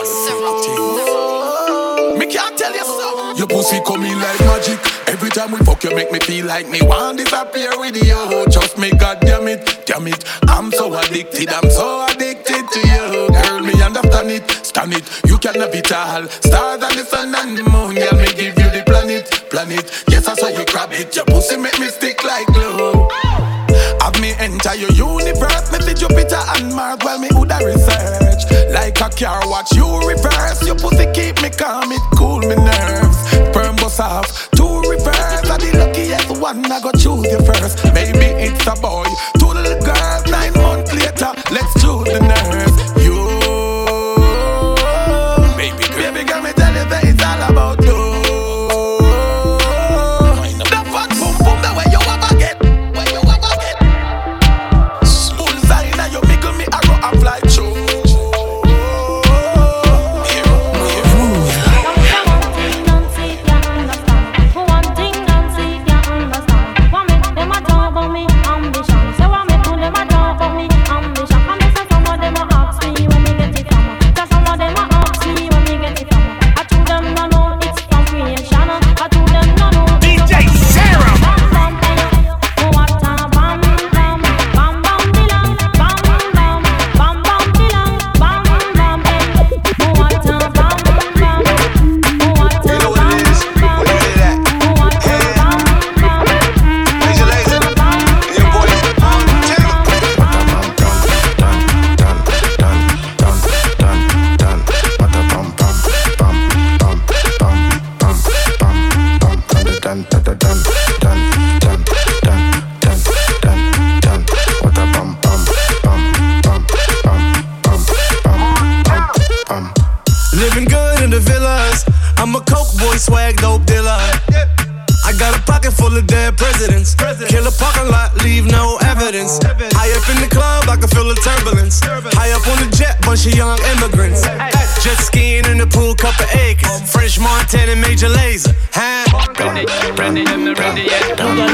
Me can't tell you so. Your pussy coming like magic. Every time we fuck you make me feel like me want disappear with you. Just me, God damn it, I'm so addicted to you. Girl, me understand it, stand it. You can have it all. Stars and the sun and the moon, girl, me give you the planet. Yes, I saw you grab it. Your pussy make me stick like glue. Have me enter your universe. Me see Jupiter and Mars while me woulda research. Like a car watch you reverse. Your pussy keep me calm, it cool me nerves. Sperm bust off, two reverse. I the luckiest one, I go choose you first. Maybe it's a boy, two little girls. swag, dope dealer. I got a pocket full of dead presidents. Kill a parking lot, leave no evidence. High up in the club, I can feel the turbulence. High up on the jet, bunch of young immigrants. Jet skiing in the pool, couple acres. French Montana, Major Lazer. Ready yet?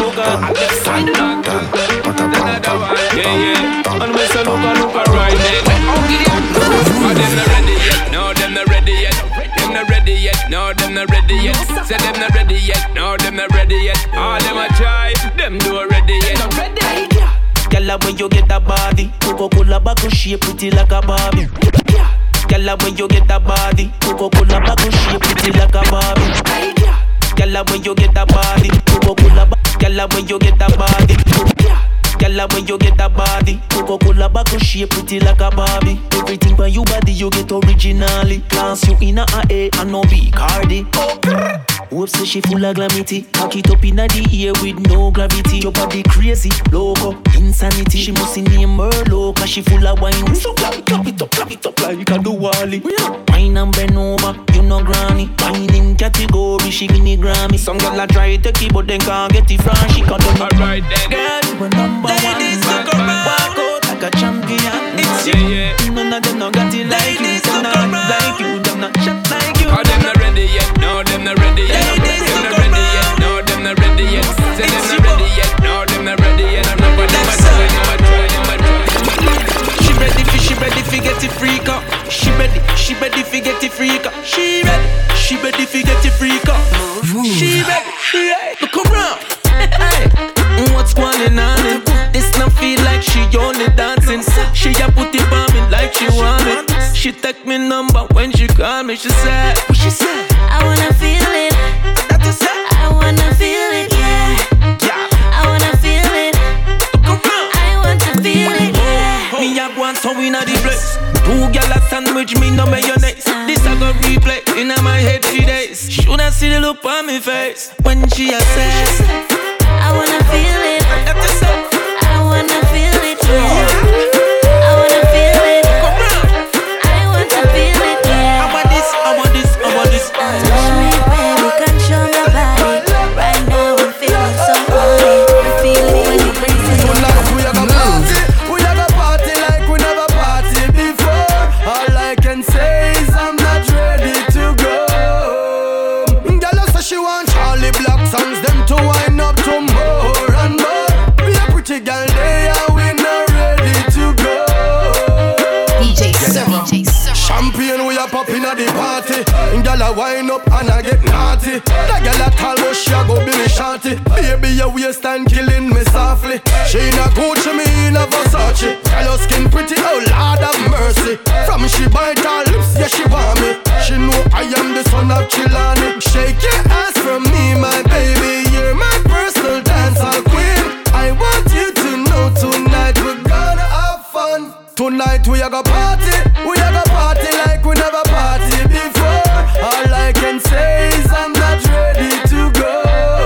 And we say look right then. Are them not ready yet? No, them not ready yet. Them not ready yet. No, them not ready yet. Say them not ready yet. No, them not ready yet. All them a try. Them do ready yet. Gyal, when you get that body, Coca-Cola bottle shape pretty like a Barbie. Gyal, when you get that body, Coca-Cola bottle shape pretty like a Barbie. Gyal, when you get that body, Coca-Cola. Gyal, when you get that body. Gyal, when you get that body, Coca-Cola bottle shape pretty like a Barbie. Everything by you body you get originally. Class you in a A and no B Cardi. Hope say she full of glamity. Cock it up inna the air with no gravity. Your body crazy, loco, insanity. She must name her low, cause she full of wine. So clap it up like a do Wally. Wine and bend over, you know granny. Wine in category, she win the Grammy. Some girl a try to keep but then can't get it from. She got them alright then. Girl, you a number ladies, one. Walk out like a champion. It's you. None of them no got it like you. Them not like you, them not shot like you. Are them not ready yet? No, them not ready yet. Them not ready yet. No, them not ready yet. Say them not ready yet. No, them not ready yet. I'm not ready. She ready fi get it freak up. She ready fi get it freak up. She ready fi get it freak up. She ready. Look around. Hey, what's going on? This not feel like she only dancing. She a put it on me like she want it. She take me number when she call me. She said, what she said? I wanna feel it. I wanna feel it, yeah. I wanna feel it. I want to feel it, yeah. Me have one so inna the place. Two gyal a sandwich me no mayonnaise. This I go replay inna my head 3 days. Shoulda see the look on me face when she a says, I wanna feel it. I wanna feel it, yeah. I wanna feel it. I want to feel it, yeah. I want this. Touch me, baby, control my body. Right now I'm feeling so horny. I feel it when you bring it Tonight we are gonna party. We are gonna party like we never party before. All I can say is I'm not ready to go. Girl say she want Charlie Black songs, them to wind up to more and more. Be a pretty girl there, we not ready to go. DJ Serum. Champagne we a pop inna the party. Girl a wind up and I get naughty. That girl a tall but she a go be me shorty. Baby your waistline killing me softly. She in a Gucci, me in a Versace. Girl your skin pretty, oh Lord have mercy. From she bite her lips, yeah she want me. She know I am the son of Chilani. Shake your ass from me my baby. You're my personal dancehall queen. I want you to know tonight we're gonna have fun. Tonight we a go party. We a go party like we never party before. All I can say is I'm not ready to go.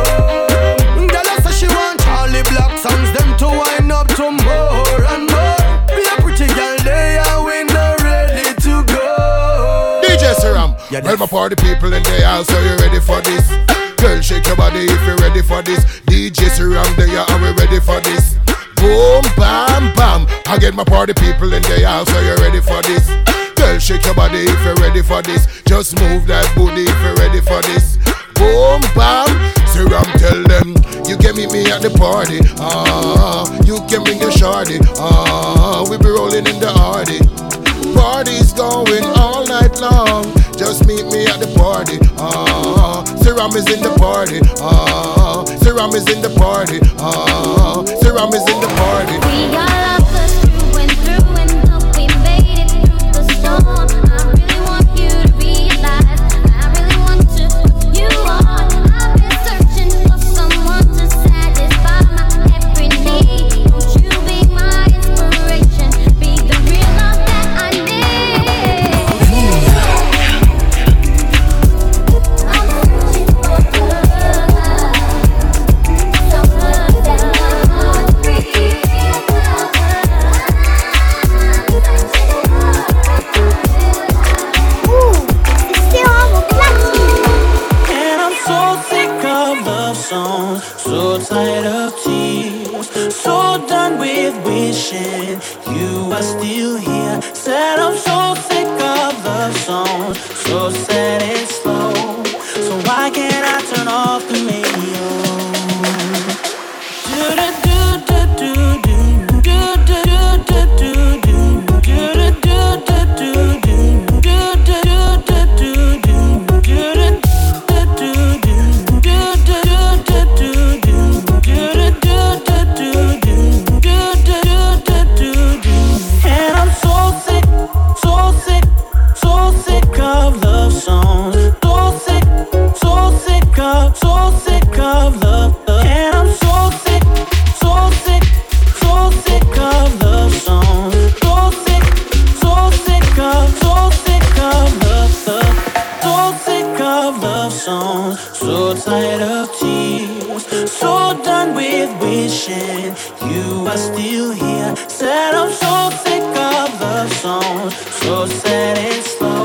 Girl say she want Charlie Black songs, them to wind up to more and more. Be a pretty girl there, we not ready to go. DJ Serum, well my party people in the house, are you ready for this? Girl shake your body if you're ready for this. DJ Serum there, are we ready for this? Boom, bam, bam. I get my party people in the house, are you ready for this? Girl, shake your body if you're ready for this. Just move that booty if you're ready for this. Boom, bam. Serum, tell them you can meet me at the party. You can bring your shorty. We be rolling in the hardy. Party's going all night long. Just meet me at the party. Serum is in the party. Serum is in the party. Serum is in the party. We got lovers through and through, and hope we made it through the storm. I really want you to realize, I really want to put you on. I've been searching for someone to satisfy my every need. Won't you be my inspiration? Be the real love that I need. I'm searching for love, so love that I want. wishing you are still here. Said I'm so sick of love songs, so sad and slow. So why can't I turn off the radio? So tired of tears, so done with wishing you are still here. Said I'm so sick of love songs, so sad and slow.